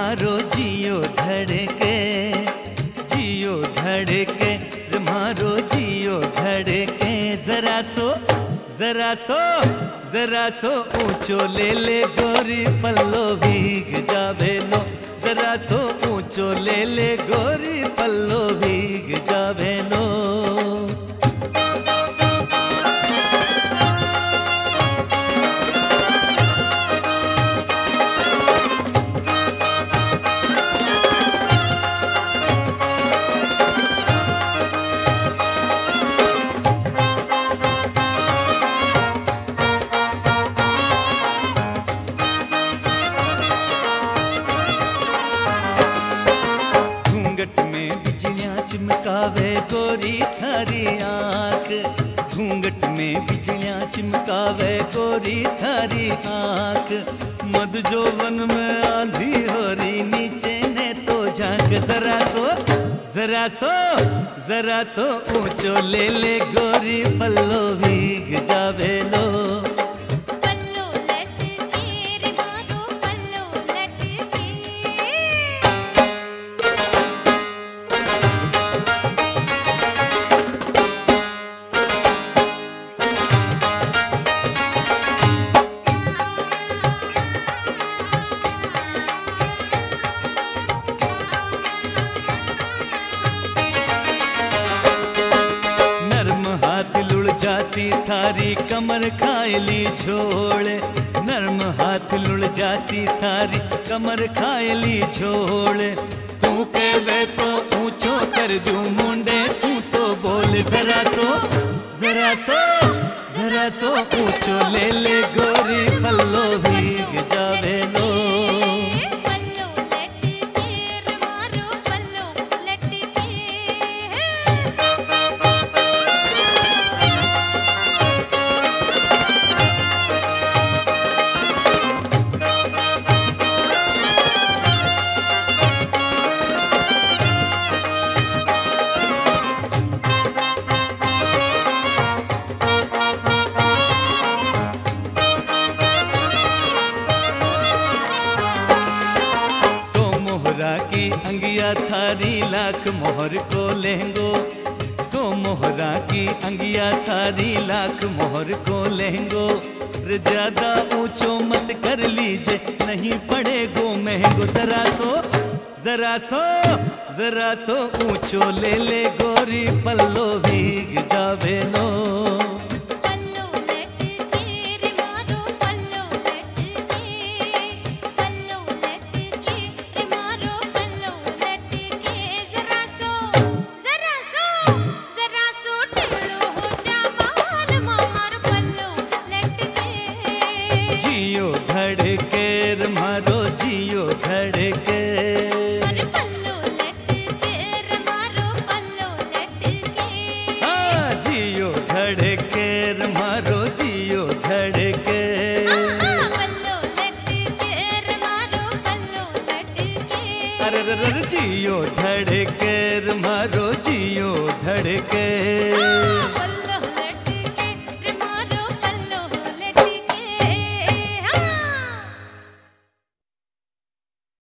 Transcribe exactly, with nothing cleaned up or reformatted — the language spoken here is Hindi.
मारो जियो धड़के, जियो धड़के रे मारो जियो धड़के। जरा सो जरा सो जरा सो ऊंचो ले ले गोरी पल्लो भीग जावे लो। जरा सो ऊंचो ले ले गोरी पल्लो भीग जावे लो। घूंघट में बिजलियां चिमकावे गोरी थारी आंख, घूंघट में बिजलियां चिमकावे गोरी थारी आंख। मध जोवन में आंधी हो रही नीचे ने तो झांक। जरा सो जरा सो जरा सो ऊंचो ले ले गोरी पल्लो भीग जावे लो। जासी थारी कमर खायली झोल, नर्म हाथ लुढ़ जासी थारी कमर खायली झोल। तू के वे तो ऊंचो कर दूं मुंडे सू तो बोल। जरा सो जरा सो जरा सो ऊंचो ले ले गोरी पल्लो भीग जावे लो। की अंगिया थारी लाख मोहर को लहंगो, सो मोहरा की अंगिया थारी लाख मोहर को लहंगो। रे ज्यादा ऊंचो मत कर लीजे नहीं पड़ेगो महंगो। जरा सो जरा सो जरा सो ऊंचो ले ले गोरी पल्लो भीग जावे लो। जियो धड़के रे मारो जियो धड़के, पल्लो लटके रे मारो पल्लो लटके। हाँ जियो धड़के रे मारो जियो धड़के, पल्लो लटके रे मारो पल्लो लटके। अरे रे रे जियो धड़के रे मारो जियो धड़के।